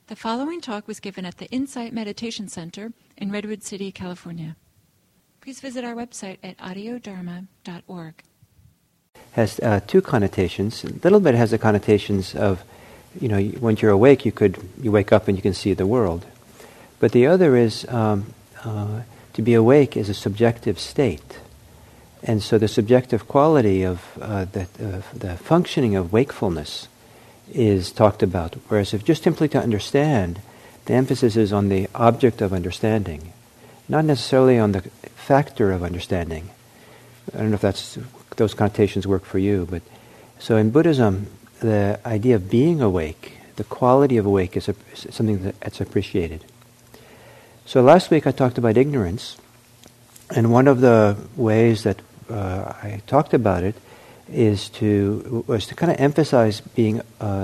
The following talk was given at the Insight Meditation Center in Redwood City, California. Please visit our website at audiodharma.org. Has two connotations. A little bit has the connotations of, when you're awake, you wake up and you can see the world. But the other is to be awake is a subjective state. And so the subjective quality of the functioning of wakefulness is talked about. Whereas if just simply to understand, the emphasis is on the object of understanding, not necessarily on the factor of understanding. I don't know if those connotations work for you, but so in Buddhism, the idea of being awake, the quality of awake is something that's appreciated. So last week I talked about ignorance, and one of the ways that I talked about it was to kind of emphasize being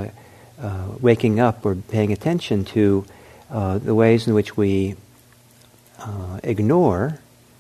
waking up or paying attention to the ways in which we ignore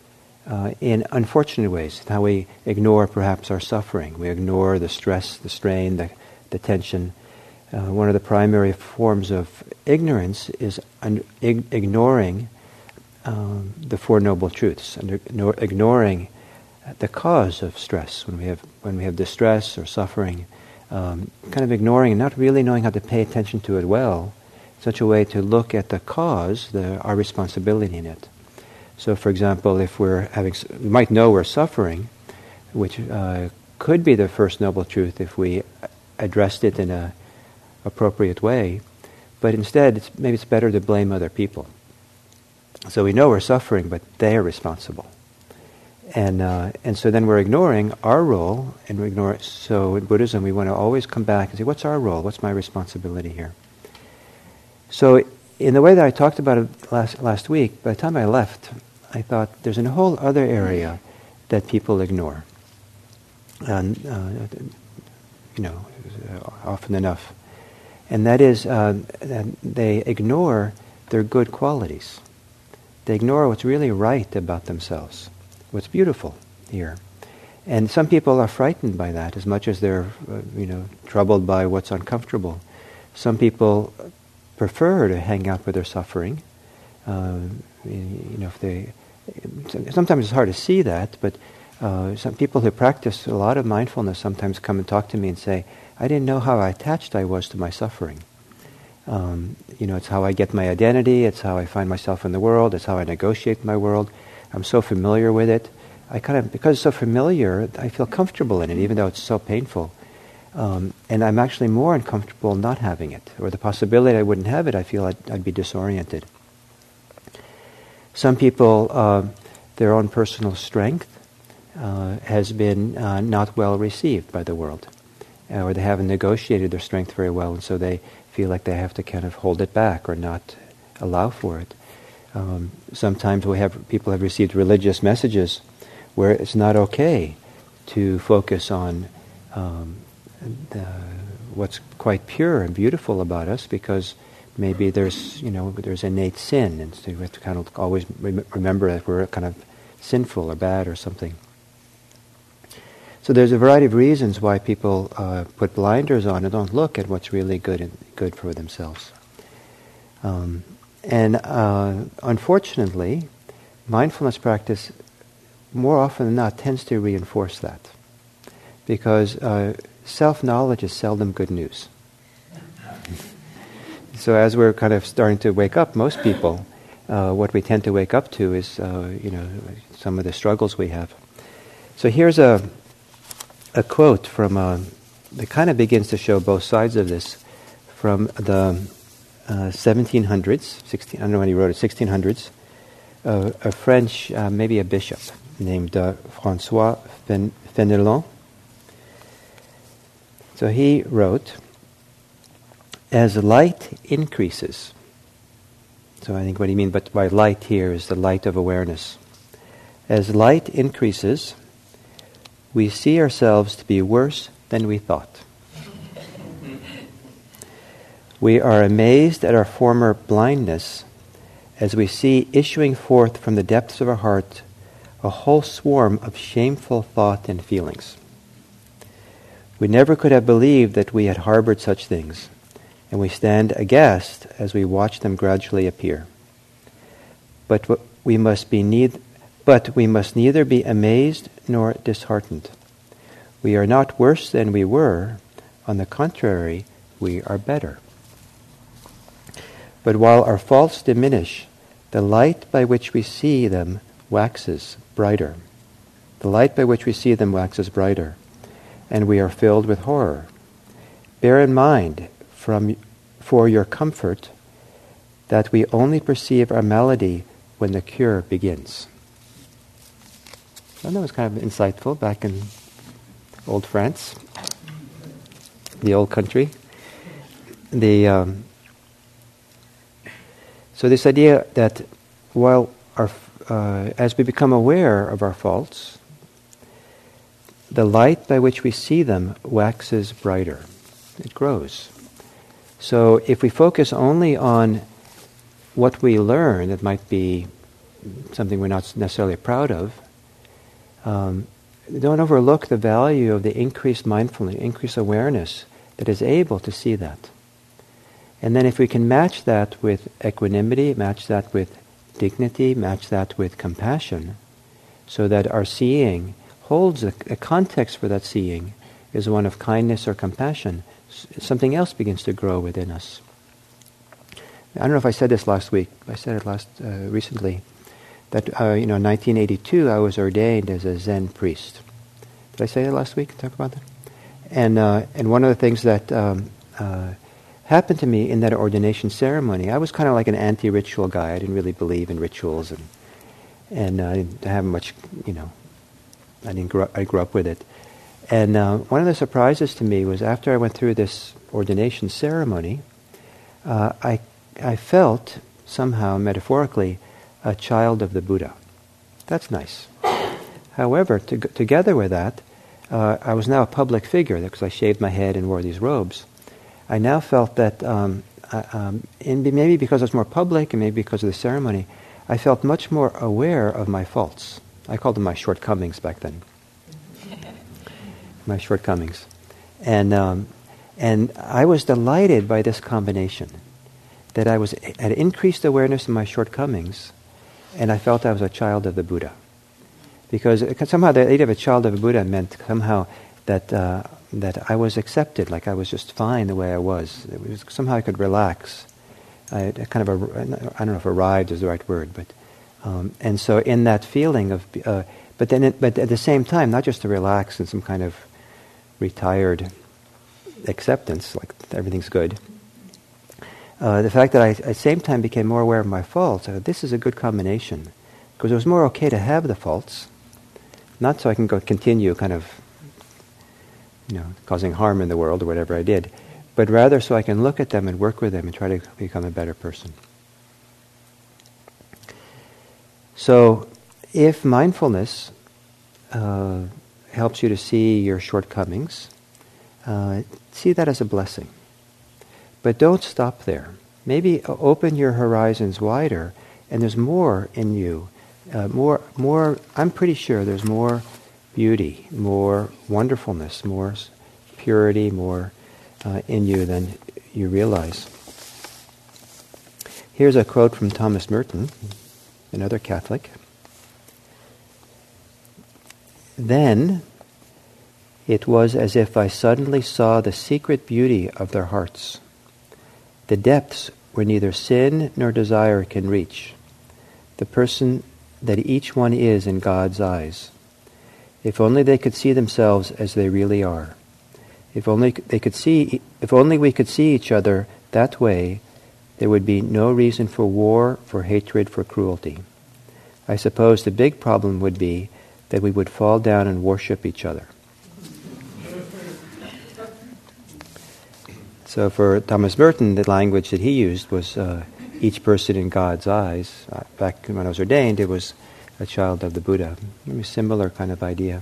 in unfortunate ways, how we ignore perhaps our suffering. We ignore the stress, the strain, the tension. One of the primary forms of ignorance is ignoring the Four Noble Truths, ignoring the cause of stress. When we have distress or suffering, kind of ignoring and not really knowing how to pay attention to it well, such a way to look at the cause, our responsibility in it. So, for example, if we might know we're suffering, which could be the first noble truth if we addressed it in an appropriate way, but instead, maybe it's better to blame other people. So we know we're suffering, but they are responsible. And so then we're ignoring our role, and we ignore it. So in Buddhism, we want to always come back and say, what's our role? What's my responsibility here? So in the way that I talked about it last week, by the time I left, I thought there's a whole other area that people ignore. And, often enough. And that is that they ignore their good qualities. They ignore what's really right about themselves, what's beautiful here. And some people are frightened by that as much as they're, troubled by what's uncomfortable. Some people prefer to hang out with their suffering. Sometimes it's hard to see that, but some people who practice a lot of mindfulness sometimes come and talk to me and say, I didn't know how attached I was to my suffering. It's how I get my identity, it's how I find myself in the world, it's how I negotiate my world. I'm so familiar with it. Because it's so familiar, I feel comfortable in it, even though it's so painful. And I'm actually more uncomfortable not having it, or the possibility I wouldn't have it, I feel I'd be disoriented. Some people, their own personal strength has been not well received by the world, or they haven't negotiated their strength very well, and so they feel like they have to kind of hold it back or not allow for it. Sometimes people have received religious messages where it's not okay to focus on what's quite pure and beautiful about us, because maybe there's innate sin, and so we have to kind of always remember that we're kind of sinful or bad or something. So there's a variety of reasons why people put blinders on and don't look at what's really good for themselves. And unfortunately, mindfulness practice more often than not tends to reinforce that, because self-knowledge is seldom good news. So as we're kind of starting to wake up, most people, what we tend to wake up to is some of the struggles we have. So here's a quote from that kind of begins to show both sides of this, from the 1700s. I don't know when he wrote it. 1600s. A French, maybe a bishop named François Fenelon. So he wrote, as light increases. So I think what he means by light here is the light of awareness. As light increases, we see ourselves to be worse than we thought. We are amazed at our former blindness as we see issuing forth from the depths of our heart a whole swarm of shameful thought and feelings. We never could have believed that we had harbored such things, and we stand aghast as we watch them gradually appear. But we must neither be amazed nor disheartened. We are not worse than we were. On the contrary, we are better. But while our faults diminish, the light by which we see them waxes brighter. The light by which we see them waxes brighter, and we are filled with horror. Bear in mind, for your comfort, that we only perceive our malady when the cure begins. Well, that was kind of insightful back in old France, the old country. So this idea that while as we become aware of our faults, the light by which we see them waxes brighter. It grows. So if we focus only on what we learn that might be something we're not necessarily proud of, don't overlook the value of the increased mindfulness, increased awareness that is able to see that. And then if we can match that with equanimity, match that with dignity, match that with compassion, so that our seeing holds a context for that seeing is one of kindness or compassion, something else begins to grow within us. I don't know if I said this last week. I said it recently. That in 1982 I was ordained as a Zen priest. Did I say that last week? Talk about that. And one of the things that happened to me in that ordination ceremony, I was kind of like an anti-ritual guy. I didn't really believe in rituals, and I didn't have much. I grew up with it. And one of the surprises to me was after I went through this ordination ceremony, I felt somehow metaphorically a child of the Buddha. That's nice. However, together with that, I was now a public figure because I shaved my head and wore these robes. I now felt that, maybe because I was more public and maybe because of the ceremony, I felt much more aware of my faults. I called them my shortcomings back then. My shortcomings. And I was delighted by this combination, that I had increased awareness of my shortcomings, and I felt I was a child of the Buddha. Because somehow the idea of a child of a Buddha meant somehow that I was accepted, like I was just fine the way I was. Somehow I could relax. I don't know if arrived is the right word, but and so in that feeling of, but at the same time, not just to relax in some kind of retired acceptance, like everything's good. The fact that I at the same time became more aware of my faults, this is a good combination, because it was more okay to have the faults, not so I can continue kind of, causing harm in the world or whatever I did, but rather so I can look at them and work with them and try to become a better person. So, if mindfulness helps you to see your shortcomings, see that as a blessing. But don't stop there. Maybe open your horizons wider, and there's more in you. More. I'm pretty sure there's more beauty, more wonderfulness, more purity, more in you than you realize. Here's a quote from Thomas Merton, another Catholic. Then it was as if I suddenly saw the secret beauty of their hearts, the depths where neither sin nor desire can reach, the person that each one is in God's eyes. If only they could see themselves as they really are. If only we could see each other that way, there would be no reason for war, for hatred, for cruelty. I suppose the big problem would be that we would fall down and worship each other. So for Thomas Merton, the language that he used was each person in God's eyes. Back when I was ordained, it was a child of the Buddha. Maybe a similar kind of idea.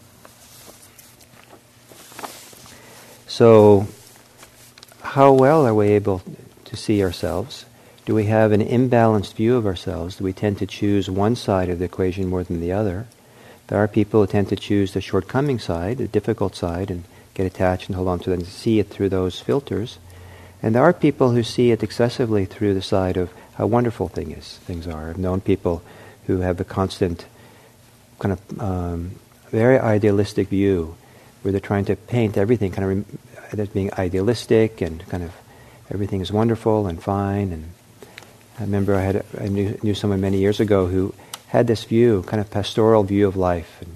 So, how well are we able to see ourselves? Do we have an imbalanced view of ourselves? Do we tend to choose one side of the equation more than the other? There are people who tend to choose the shortcoming side, the difficult side, and get attached and hold on to it and see it through those filters. And there are people who see it excessively through the side of how wonderful things are. I've known people who have a constant kind of very idealistic view where they're trying to paint everything kind of as being idealistic and kind of everything is wonderful and fine. And I remember I knew someone many years ago who had this view, kind of pastoral view of life. And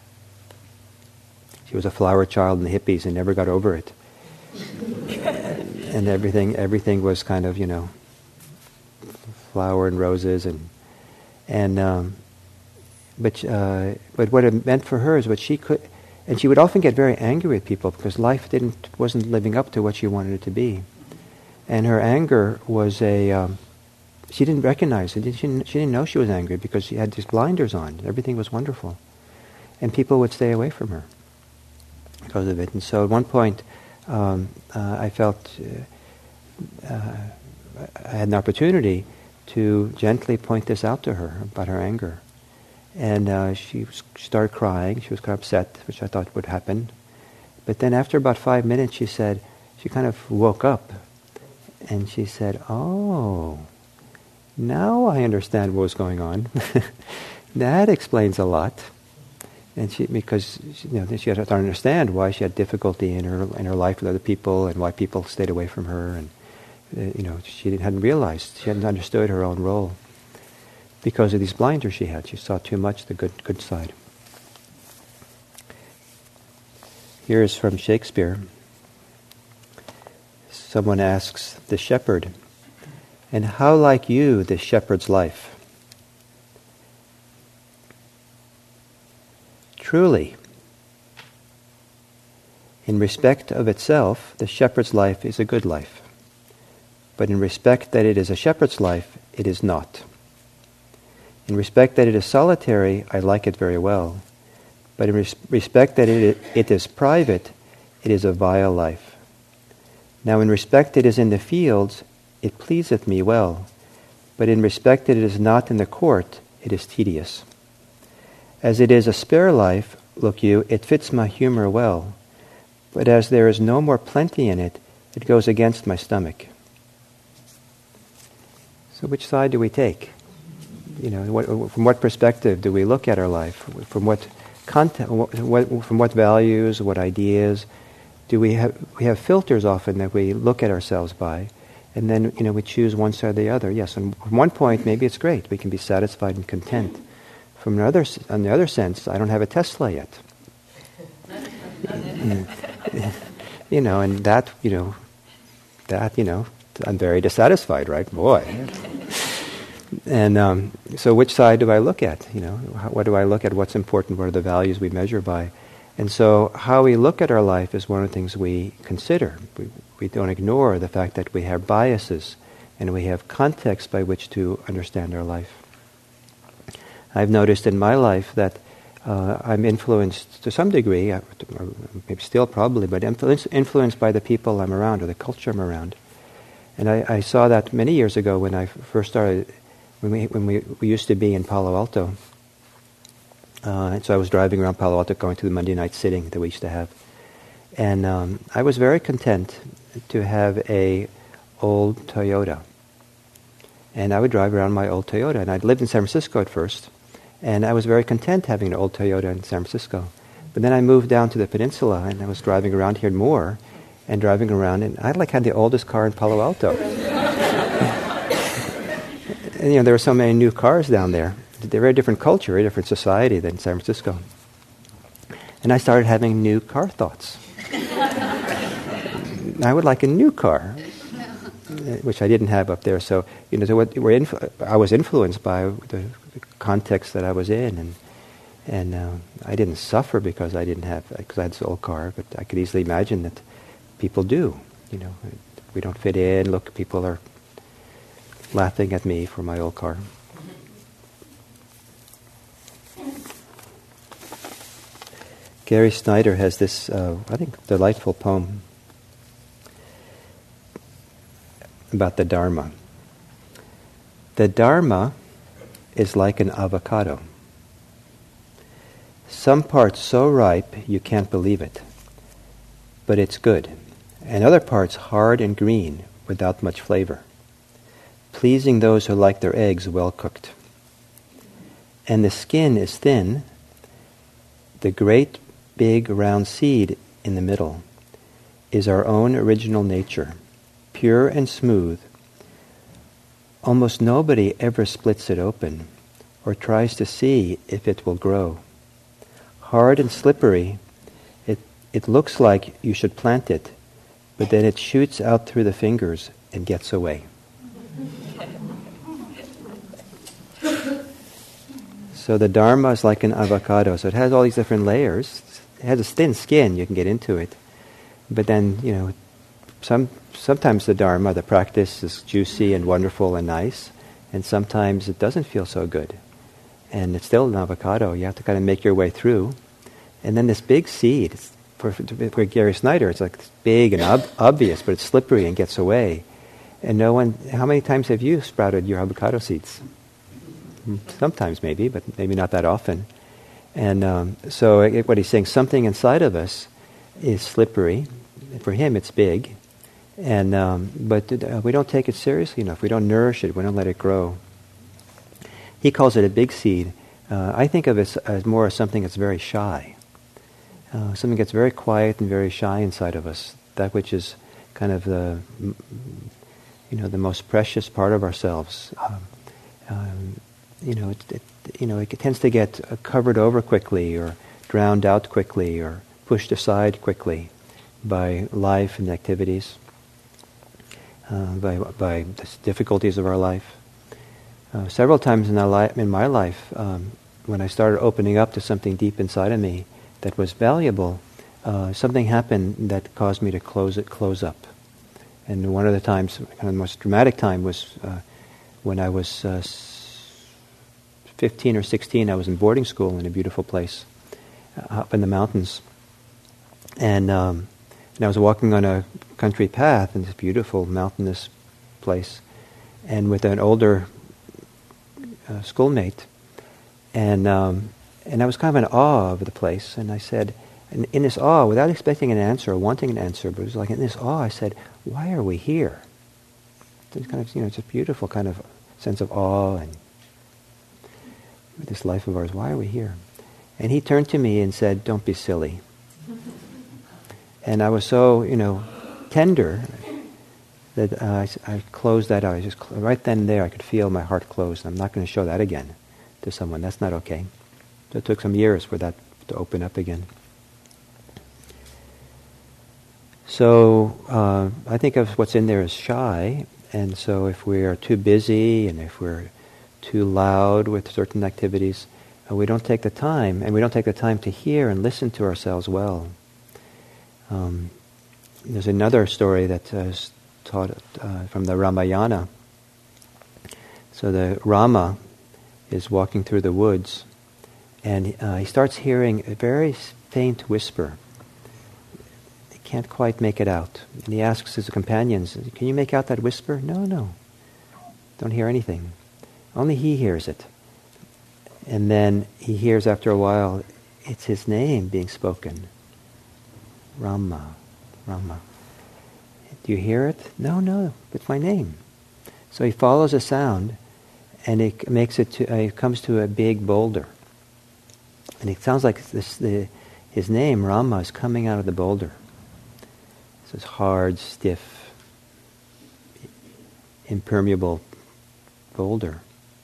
she was a flower child in the hippies and never got over it. And everything was kind of, flower and roses but what it meant for her is what she could, and she would often get very angry at people because life wasn't living up to what she wanted it to be, and her anger was she didn't recognize it. She didn't know she was angry because she had these blinders on. Everything was wonderful, and people would stay away from her because of it. And so at one point, I felt I had an opportunity to gently point this out to her about her anger. And she started crying. She was kind of upset, which I thought would happen. But then after about 5 minutes, she kind of woke up. And she said, "Oh, now I understand what was going on." That explains a lot. And because she had to understand why she had difficulty in her life with other people and why people stayed away from her. And she hadn't realized, she hadn't understood her own role. Because of these blinders she had. She saw too much the good side. Here is from Shakespeare. Someone asks the shepherd, "And how like you this shepherd's life?" Truly, in respect of itself, the shepherd's life is a good life. But in respect that it is a shepherd's life, it is not. In respect that it is solitary, I like it very well. But in respect that it is private, it is a vile life. Now in respect it is in the fields, it pleaseth me well. But in respect that it is not in the court, it is tedious. As it is a spare life, look you, it fits my humor well. But as there is no more plenty in it, it goes against my stomach. So which side do we take? From what perspective do we look at our life? From what content? From what values? What ideas? Do we have? We have filters often that we look at ourselves by, and then we choose one side or the other. Yes, and from one point maybe it's great. We can be satisfied and content. On the other sense, I don't have a Tesla yet. And that I'm very dissatisfied, right? Boy. And so which side do I look at? What do I look at? What's important? What are the values we measure by? And so how we look at our life is one of the things we consider. We don't ignore the fact that we have biases and we have context by which to understand our life. I've noticed in my life that I'm influenced to some degree, maybe still probably, but influenced by the people I'm around or the culture I'm around. And I saw that many years ago when I first started, when we used to be in Palo Alto. And so I was driving around Palo Alto going to the Monday night sitting that we used to have. And I was very content to have a old Toyota. And I would drive around my old Toyota. And I'd lived in San Francisco at first. And I was very content having an old Toyota in San Francisco. But then I moved down to the peninsula and I was driving around here more and driving around. And I had the oldest car in Palo Alto. And there were so many new cars down there. They're a very different culture, very different society than San Francisco. And I started having new car thoughts. I would like a new car, which I didn't have up there. So, I was influenced by the context that I was in, and I didn't suffer because I had this old car. But I could easily imagine that people do. We don't fit in. Look, people are laughing at me for my old car. Gary Snyder has this, I think, delightful poem about the Dharma. The Dharma is like an avocado. Some parts so ripe you can't believe it, but it's good. And other parts hard and green, without much flavor, pleasing those who like their eggs well cooked. And the skin is thin, the great big round seed in the middle is our own original nature, pure and smooth. Almost nobody ever splits it open or tries to see if it will grow. Hard and slippery, it looks like you should plant it, but then it shoots out through the fingers and gets away. So the Dharma is like an avocado. So it has all these different layers. It has a thin skin, you can get into it. But then, sometimes the Dharma, the practice, is juicy and wonderful and nice, and sometimes it doesn't feel so good. And it's still an avocado. You have to kind of make your way through. And then this big seed, for Gary Snyder, it's like big and obvious, but it's slippery and gets away. And how many times have you sprouted your avocado seeds? Sometimes maybe, but maybe not that often. And so what he's saying, something inside of us is slippery. For him, it's big. And but we don't take it seriously enough. We don't nourish it. We don't let it grow. He calls it a big seed. I think of it as more as something that's very shy. Something that's very quiet and very shy inside of us. That which is kind of the most precious part of ourselves. It tends to get covered over quickly, or drowned out quickly, or pushed aside quickly by life and activities, by the difficulties of our life. Several times in my life, when I started opening up to something deep inside of me that was valuable, something happened that caused me to close up. And one of the times, kind of the most dramatic time, was when I was 15 or 16. I was in boarding school in a beautiful place up in the mountains. And I was walking on a country path in this beautiful mountainous place, and with an older schoolmate, and I was kind of in awe of the place. And I said, in this awe, without expecting an answer or wanting an answer, but it was like in this awe, I said, "Why are we here?" It's kind of, it's a beautiful kind of sense of awe and this life of ours. Why are we here? And he turned to me and said, "Don't be silly." And I was so, tender that I closed that out. I just right then and there, I could feel my heart close. I'm not going to show that again to someone. That's not okay. So it took some years for that to open up again. So I think of what's in there as shy, and so if we are too busy and if we're too loud with certain activities, we don't take the time, and we don't take the time to hear and listen to ourselves well. There's another story that is taught from the Ramayana. So the Rama is walking through the woods, and he starts hearing a very faint whisper. He can't quite make it out. And he asks his companions, "Can you make out that whisper?" No. Don't hear anything. Only he hears it. And then he hears after a while, it's his name being spoken. Rama. Do you hear it? No, it's my name. So he follows a sound, and it comes to a big boulder. And it sounds like his name, Rama, is coming out of the boulder. It's this hard, stiff, impermeable boulder.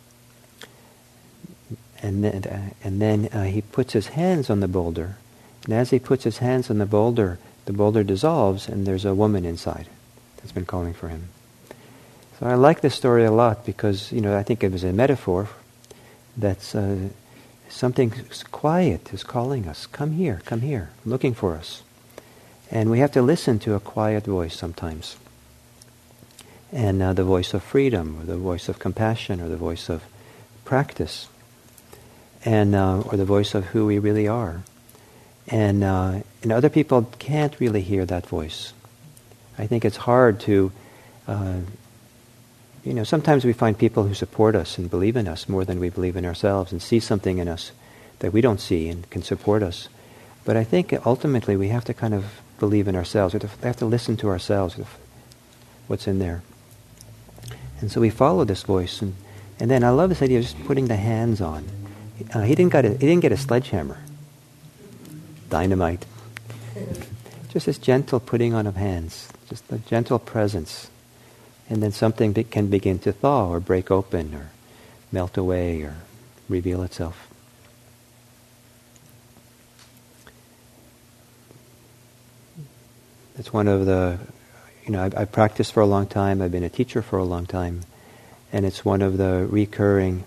And then he puts his hands on the boulder. And as he puts his hands on the boulder dissolves, and there's a woman inside that's been calling for him. So I like this story a lot because, I think it was a metaphor that's something quiet is calling us. Come here, looking for us. And we have to listen to a quiet voice sometimes. And the voice of freedom, or the voice of compassion, or the voice of practice, and or the voice of who we really are. And other people can't really hear that voice. I think it's hard to, sometimes we find people who support us and believe in us more than we believe in ourselves, and see something in us that we don't see and can support us. But I think ultimately we have to kind of believe in ourselves. We have to listen to ourselves. what's in there. And so we follow this voice, and then I love this idea of just putting the hands on. He didn't get a sledgehammer, dynamite. Just this gentle putting on of hands, just a gentle presence, and then something can begin to thaw or break open or melt away or reveal itself. It's one of the, I've practiced for a long time, I've been a teacher for a long time, and it's one of the recurring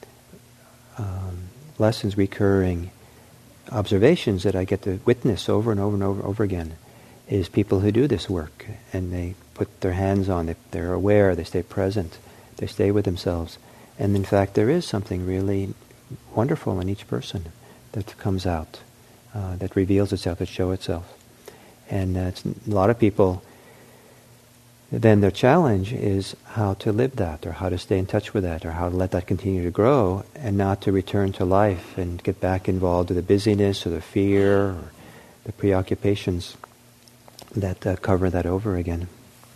lessons, recurring observations that I get to witness over and over and over again, is people who do this work, and they put their hands on it, they're aware, they stay present, they stay with themselves. And in fact, there is something really wonderful in each person that comes out, that reveals itself, that shows itself. And a lot of people, then their challenge is how to live that, or how to stay in touch with that, or how to let that continue to grow, and not to return to life and get back involved with the busyness or the fear or the preoccupations that cover that over again.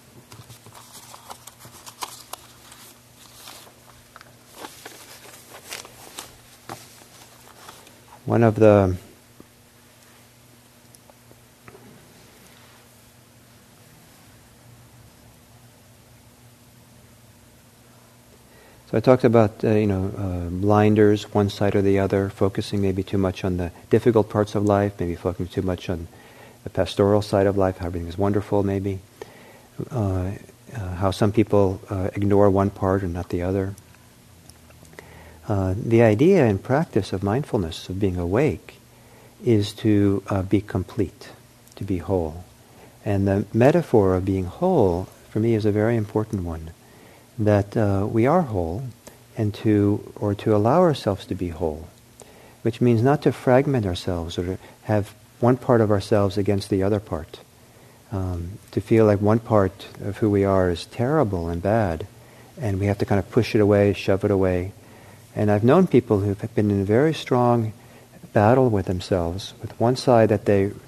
One of the So I talked about, blinders, one side or the other, focusing maybe too much on the difficult parts of life, maybe focusing too much on the pastoral side of life, how everything is wonderful maybe, how some people ignore one part and not the other. The idea and practice of mindfulness, of being awake, is to be complete, to be whole. And the metaphor of being whole, for me, is a very important one. That we are whole, and to allow ourselves to be whole, which means not to fragment ourselves or to have one part of ourselves against the other part. To feel like one part of who we are is terrible and bad, and we have to kind of push it away, shove it away. And I've known people who have been in a very strong battle with themselves, with one side that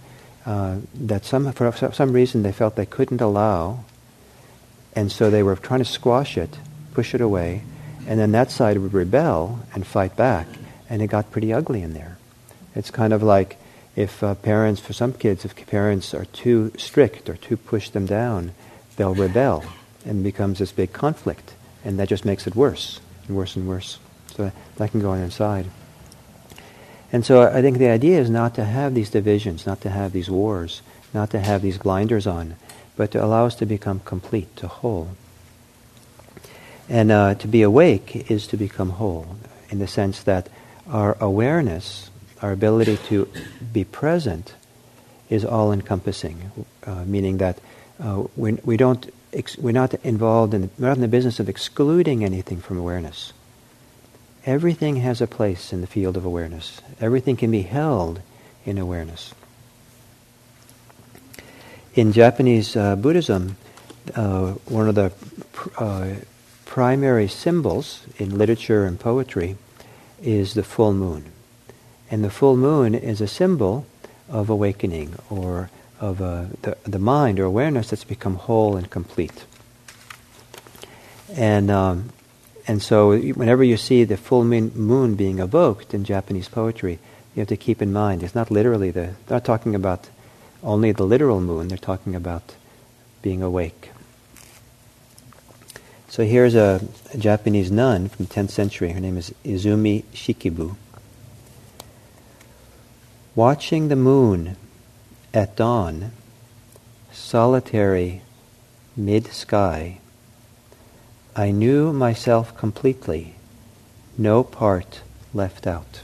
for some reason they felt they couldn't allow. And so they were trying to squash it, push it away, and then that side would rebel and fight back, and it got pretty ugly in there. It's kind of like if parents, for some kids, if parents are too strict or too push them down, they'll rebel, and it becomes this big conflict, and that just makes it worse and worse and worse. So that can go on inside. And so I think the idea is not to have these divisions, not to have these wars, not to have these blinders on, but to allow us to become complete, to whole. And to be awake is to become whole, in the sense that our awareness, our ability to be present, is all-encompassing, meaning that we're not involved we're not in the business of excluding anything from awareness. Everything has a place in the field of awareness. Everything can be held in awareness. In Japanese Buddhism, one of the primary symbols in literature and poetry is the full moon. And the full moon is a symbol of awakening, or of the mind or awareness that's become whole and complete. And so whenever you see the full moon being evoked in Japanese poetry, you have to keep in mind, it's not literally they're not talking about only the literal moon, they're talking about being awake. So here's a Japanese nun from the 10th century. Her name is Izumi Shikibu. Watching the moon at dawn, solitary mid-sky, I knew myself completely, no part left out.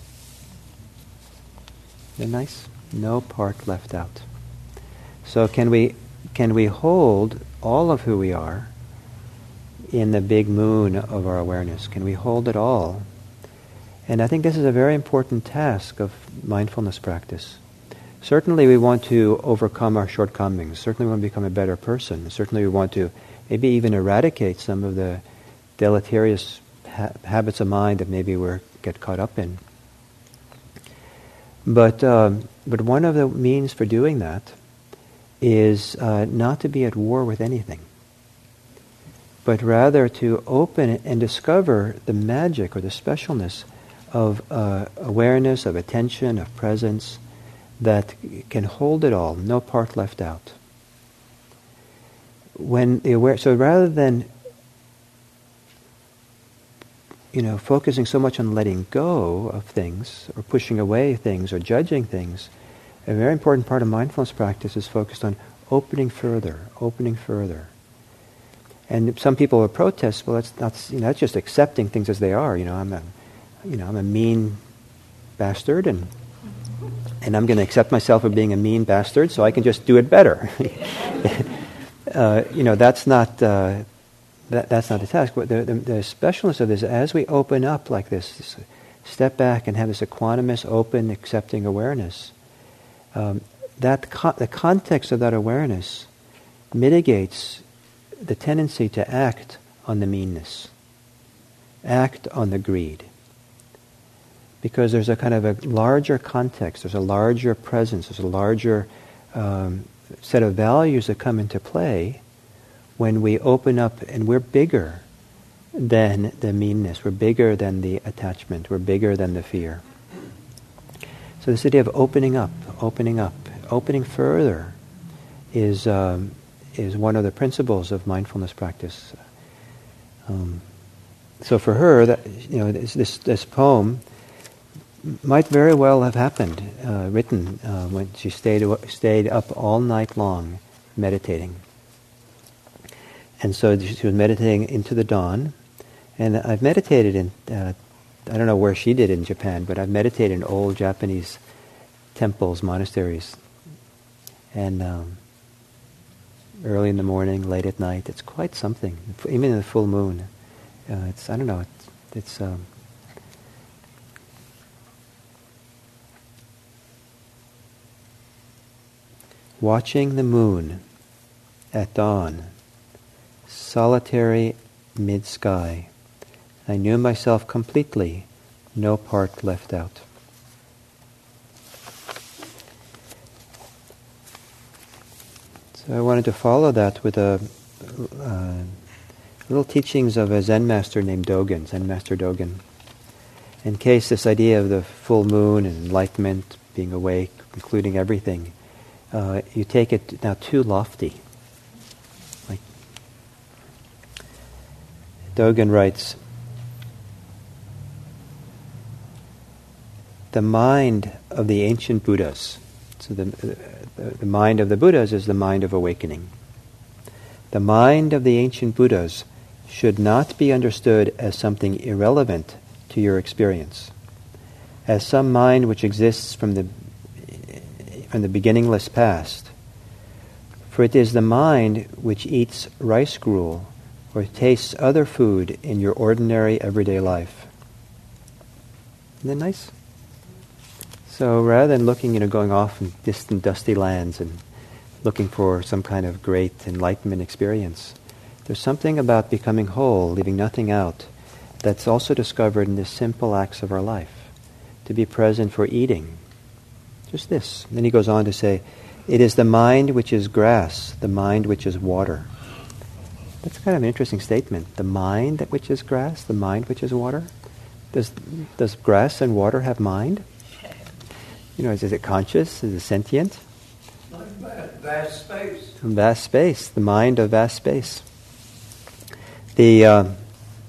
Isn't that nice? No part left out. So can we hold all of who we are in the big moon of our awareness? Can we hold it all? And I think this is a very important task of mindfulness practice. Certainly we want to overcome our shortcomings. Certainly we want to become a better person. Certainly we want to maybe even eradicate some of the deleterious habits of mind that maybe we get caught up in. But one of the means for doing that is not to be at war with anything. but rather to open and discover the magic or the specialness of awareness, of attention, of presence that can hold it all, no part left out. So rather than focusing so much on letting go of things, or pushing away things, or judging things, a very important part of mindfulness practice is focused on opening further. And some people will protest, well, that's just accepting things as they are. I'm a mean bastard, and I'm going to accept myself as being a mean bastard, so I can just do it better. That's not the task. But the specialness of this, as we open up like this, step back and have this equanimous, open, accepting awareness, the context of that awareness mitigates the tendency to act on the meanness, act on the greed. Because there's a kind of a larger context, there's a larger presence, there's a larger set of values that come into play when we open up, and we're bigger than the meanness, we're bigger than the attachment, we're bigger than the fear. So this idea of opening further is one of the principles of mindfulness practice. So for her, this poem might very well have written when she stayed up all night long meditating. And so she was meditating into the dawn. And I've meditated in, I don't know where she did in Japan, but I've meditated in old Japanese temples, monasteries. And early in the morning, late at night, it's quite something. Even in the full moon. It's watching the moon at dawn, solitary mid-sky, I knew myself completely, no part left out. So I wanted to follow that with little teachings of a Zen master named Dogen, Zen Master Dogen. In case this idea of the full moon and enlightenment, being awake, including everything, you take it now too lofty. Like Dogen writes, the mind of the ancient Buddhas, so the mind of the Buddhas is the mind of awakening. The mind of the ancient Buddhas should not be understood as something irrelevant to your experience, as some mind which exists from the beginningless past. For it is the mind which eats rice gruel or tastes other food in your ordinary everyday life. Isn't that nice? So rather than going off in distant dusty lands and looking for some kind of great enlightenment experience, there's something about becoming whole, leaving nothing out, that's also discovered in the simple acts of our life. To be present for eating. Just this. And then he goes on to say, it is the mind which is grass, the mind which is water. That's kind of an interesting statement. The mind which is grass, the mind which is water. Does grass and water have mind? Is it conscious? Is it sentient? Vast space. Vast space. The mind of vast space. I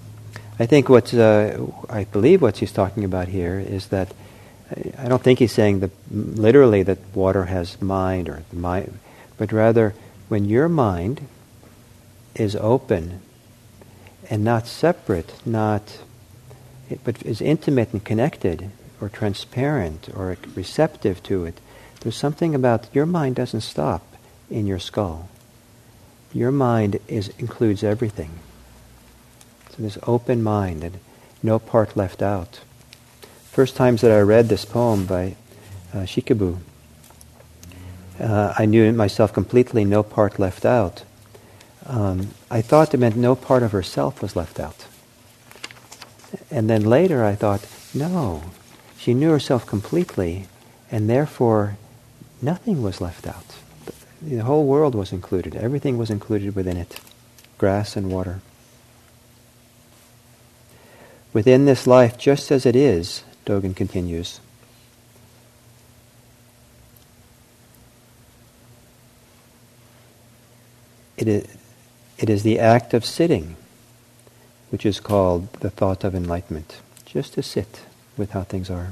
believe what he's talking about here is that I don't think he's saying literally that water has mind or the mind, but rather when your mind is open and not separate, but is intimate and connected or transparent or receptive to it, there's something about your mind doesn't stop in your skull. Your mind includes everything. So this open mind and no part left out. First times that I read this poem by Shikabu, I knew myself completely, no part left out. I thought it meant no part of herself was left out. And then later I thought, no, she knew herself completely, and therefore nothing was left out. The whole world was included. Everything was included within it. Grass and water. within this life just as it is, Dogen continues, it is the act of sitting which is called the thought of enlightenment. Just to sit with how things are.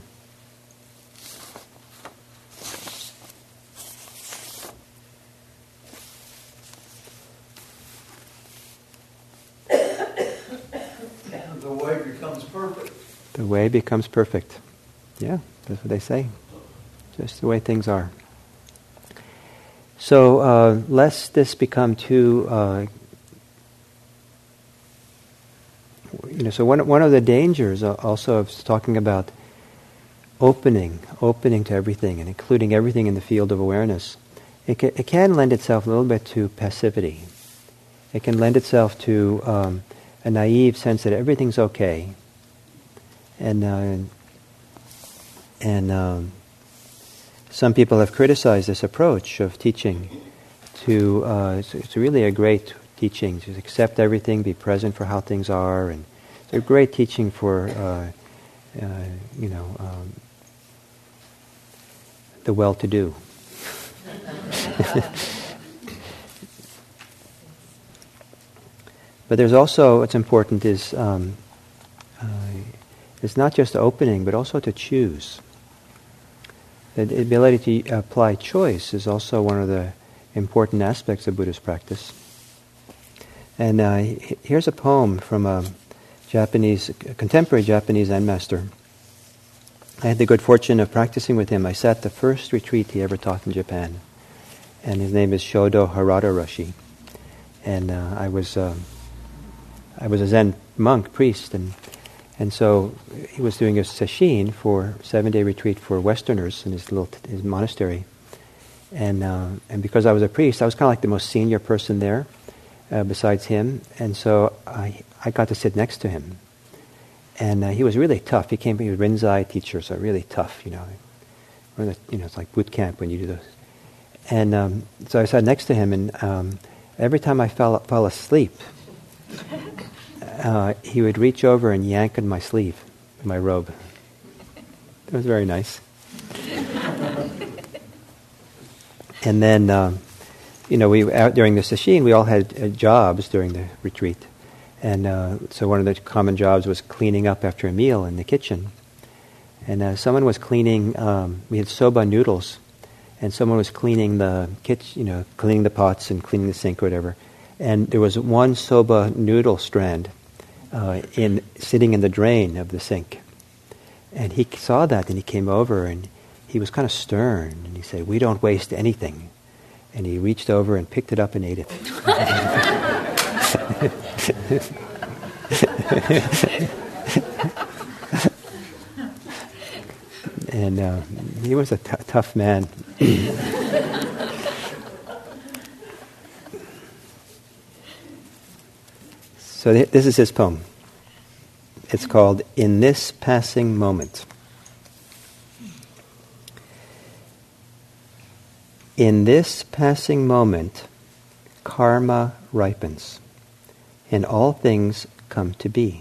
The way becomes perfect. The way becomes perfect. Yeah, that's what they say. Just the way things are. So, lest this become too... so one of the dangers also of talking about opening to everything and including everything in the field of awareness, it can lend itself a little bit to passivity. It can lend itself to a naive sense that everything's okay, and some people have criticized this approach of teaching. It's really a great teaching to accept everything, be present for how things are, and it's a great teaching for the well-to-do. But there's also, what's important is it's not just opening, but also to choose. The ability to apply choice is also one of the important aspects of Buddhist practice. And here's a poem from a contemporary Japanese Zen master. I had the good fortune of practicing with him. I sat the first retreat he ever taught in Japan, and his name is Shodo Harada Roshi. And I was a Zen monk, priest, and so he was doing a sesshin for 7-day retreat for Westerners in his monastery. And because I was a priest, I was kind of like the most senior person there, besides him, and so I got to sit next to him. And he was really tough. He was a Rinzai teacher, so really tough, it's like boot camp when you do those. And so I sat next to him, and every time I fell asleep, he would reach over and yank at my sleeve, my robe. It was very nice. And then, during the sesshin, we all had jobs during the retreat. And so one of the common jobs was cleaning up after a meal in the kitchen. And someone was cleaning, we had soba noodles, and someone was cleaning the kitchen, cleaning the pots and cleaning the sink or whatever. And there was one soba noodle strand sitting in the drain of the sink. And he saw that, and he came over, and he was kind of stern, and he said, "We don't waste anything." And he reached over and picked it up and ate it. And he was a tough man. So this is his poem. It's called "In This Passing Moment." In this passing moment, karma ripens, and all things come to be.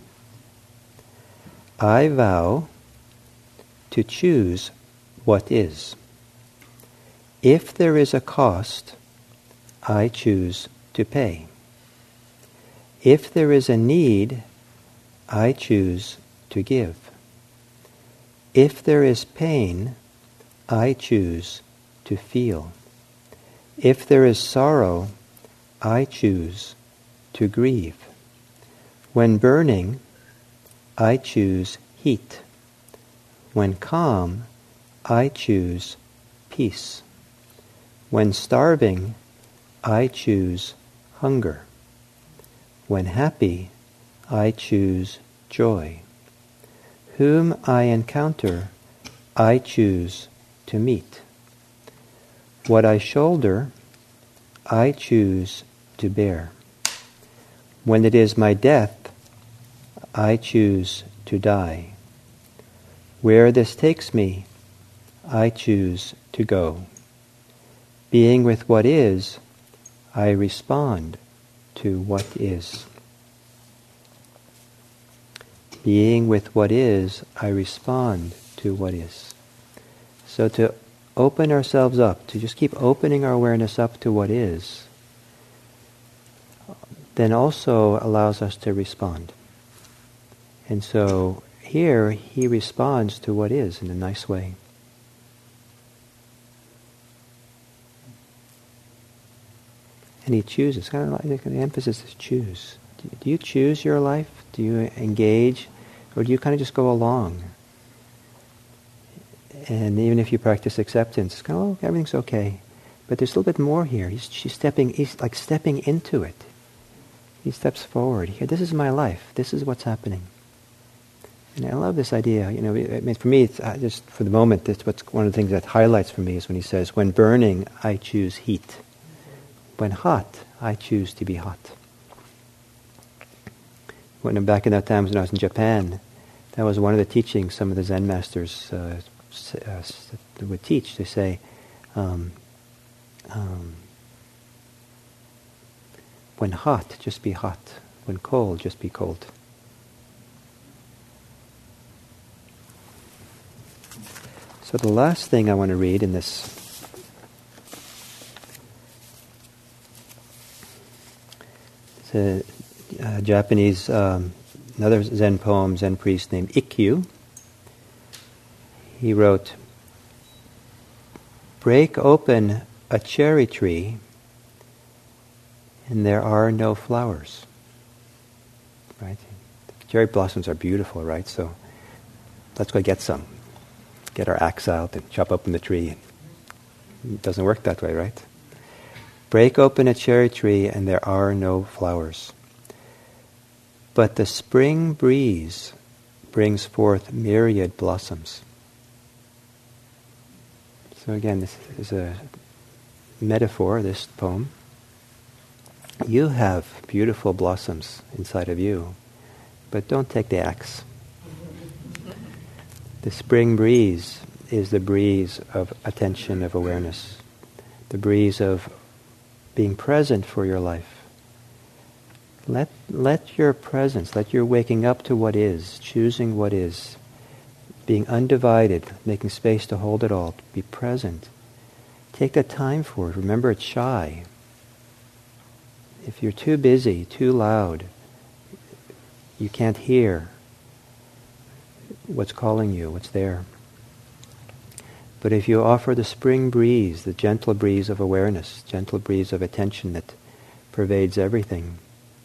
I vow to choose what is. If there is a cost, I choose to pay. If there is a need, I choose to give. If there is pain, I choose to feel. If there is sorrow, I choose to grieve. When burning, I choose heat. When calm, I choose peace. When starving, I choose hunger. When happy, I choose joy. Whom I encounter, I choose to meet. What I shoulder, I choose to bear. When it is my death, I choose to die. Where this takes me, I choose to go. Being with what is, I respond to what is. Being with what is, I respond to what is. So to open ourselves up, to just keep opening our awareness up to what is, then also allows us to respond. And so here, he responds to what is in a nice way. And he chooses. Kind of like the emphasis is choose. Do you choose your life? Do you engage? Or do you kind of just go along? And even if you practice acceptance, it's kind of, oh, everything's okay. But there's a little bit more here. He's like stepping into it. He steps forward. Here, this is my life. This is what's happening. And I love this idea. You know, I mean, for me, it's, just for the moment, that's what's one of the things that highlights for me is when he says, when burning, I choose heat. When hot, I choose to be hot. When I'm back in that time when I was in Japan, that was one of the teachings some of the Zen masters would teach. They say, when hot, just be hot. When cold, just be cold. So the last thing I want to read in this is a Japanese, another Zen poem, Zen priest named Ikkyu. He wrote, break open a cherry tree and there are no flowers. Right? Cherry blossoms are beautiful, right? So let's go get some. Get our axe out and chop open the tree. It doesn't work that way, right? Break open a cherry tree and there are no flowers. But the spring breeze brings forth myriad blossoms. So again, this is a metaphor, this poem. You have beautiful blossoms inside of you, but don't take the axe. The spring breeze is the breeze of attention, of awareness, the breeze of being present for your life. Let your presence, let your waking up to what is, choosing what is, being undivided, making space to hold it all, to be present. Take the time for it. Remember, it's shy. If you're too busy, too loud, you can't hear what's calling you, what's there. But if you offer the spring breeze, the gentle breeze of awareness, gentle breeze of attention that pervades everything,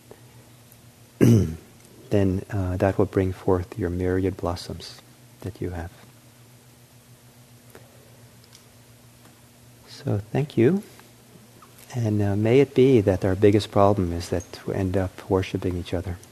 then that will bring forth your myriad blossoms that you have. So thank you. And may it be that our biggest problem is that we end up worshiping each other.